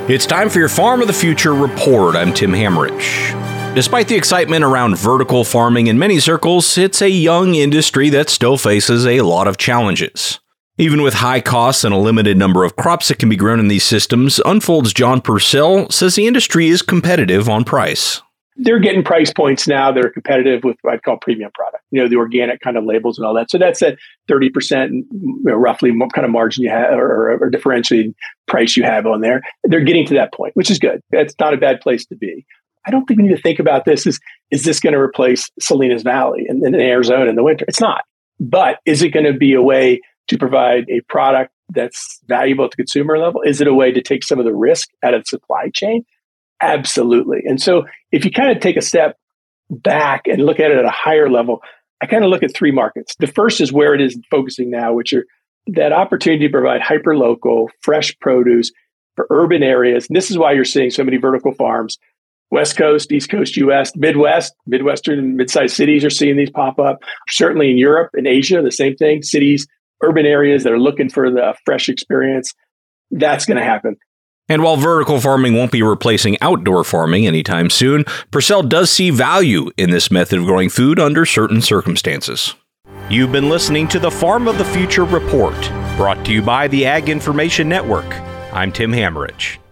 It's time for your Farm of the Future report. I'm Tim Hammerich. Despite the excitement around vertical farming in many circles, it's a young industry that still faces a lot of challenges. Even with high costs and a limited number of crops that can be grown in these systems, Unfold's John Purcell says the industry is competitive on price. They're getting price points now that are competitive with what I'd call premium product, the organic kind of labels and all that. So that's at 30% roughly what kind of margin you have or differentiated price you have on there. They're getting to that point, which is good. That's not a bad place to be. I don't think we need to think about this as, is this going to replace Salinas Valley in Arizona in the winter? It's not. But is it going to be a way to provide a product that's valuable at the consumer level? Is it a way to take some of the risk out of the supply chain? Absolutely. And so if you kind of take a step back and look at it at a higher level, I kind of look at three markets. The first is where it is focusing now, which are that opportunity to provide hyper-local, fresh produce for urban areas. And this is why you're seeing so many vertical farms. West Coast, East Coast, US, Midwestern and mid-sized cities are seeing these pop up. Certainly in Europe and Asia, the same thing. Cities, urban areas that are looking for the fresh experience. That's going to happen. And while vertical farming won't be replacing outdoor farming anytime soon, Purcell does see value in this method of growing food under certain circumstances. You've been listening to the Farm of the Future report, brought to you by the Ag Information Network. I'm Tim Hammerich.